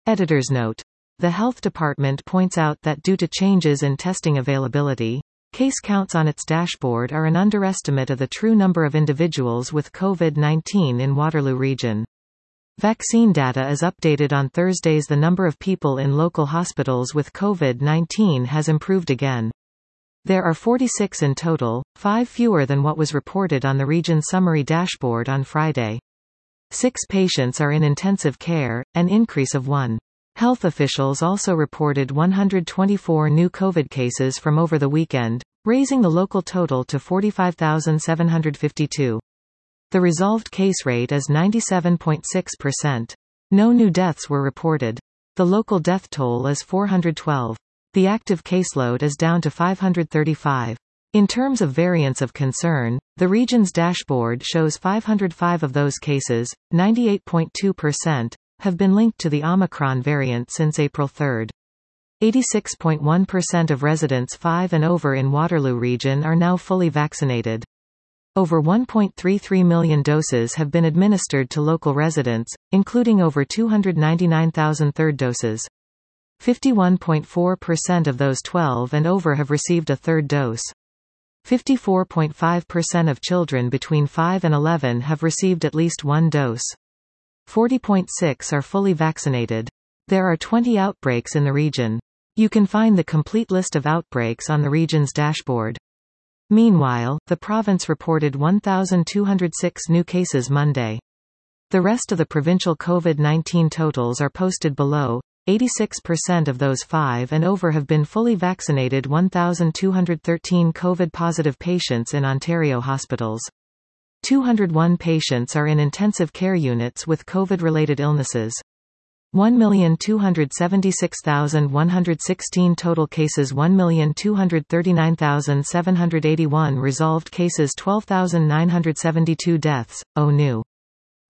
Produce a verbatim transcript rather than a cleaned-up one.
Editor's note. The Health Department points out that due to changes in testing availability, case counts on its dashboard are an underestimate of the true number of individuals with COVID nineteen in Waterloo Region. Vaccine data is updated on Thursdays. The number of people in local hospitals with COVID nineteen has improved again. There are forty-six in total, five fewer than what was reported on the region summary dashboard on Friday. Six patients are in intensive care, an increase of one. Health officials also reported one hundred twenty-four new COVID cases from over the weekend, raising the local total to forty-five thousand seven hundred fifty-two. The resolved case rate is ninety-seven point six percent. No new deaths were reported. The local death toll is four hundred twelve. The active caseload is down to five hundred thirty-five. In terms of variants of concern, the region's dashboard shows five hundred five of those cases, ninety-eight point two percent, have been linked to the Omicron variant since April third. eighty-six point one percent of residents five and over in Waterloo Region are now fully vaccinated. Over one point three three million doses have been administered to local residents, including over two hundred ninety-nine thousand third doses. fifty-one point four percent of those twelve and over have received a third dose. fifty-four point five percent of children between five and eleven have received at least one dose. forty point six are fully vaccinated. There are twenty outbreaks in the region. You can find the complete list of outbreaks on the region's dashboard. Meanwhile, the province reported one thousand two hundred six new cases Monday. The rest of the provincial COVID nineteen totals are posted below. eighty-six percent of those five and over have been fully vaccinated. one thousand two hundred thirteen COVID-positive patients in Ontario hospitals. two hundred one patients are in intensive care units with COVID-related illnesses. one million two hundred seventy-six thousand one hundred sixteen total cases. one million two hundred thirty-nine thousand seven hundred eighty-one resolved cases. twelve thousand nine hundred seventy-two deaths. Oh new.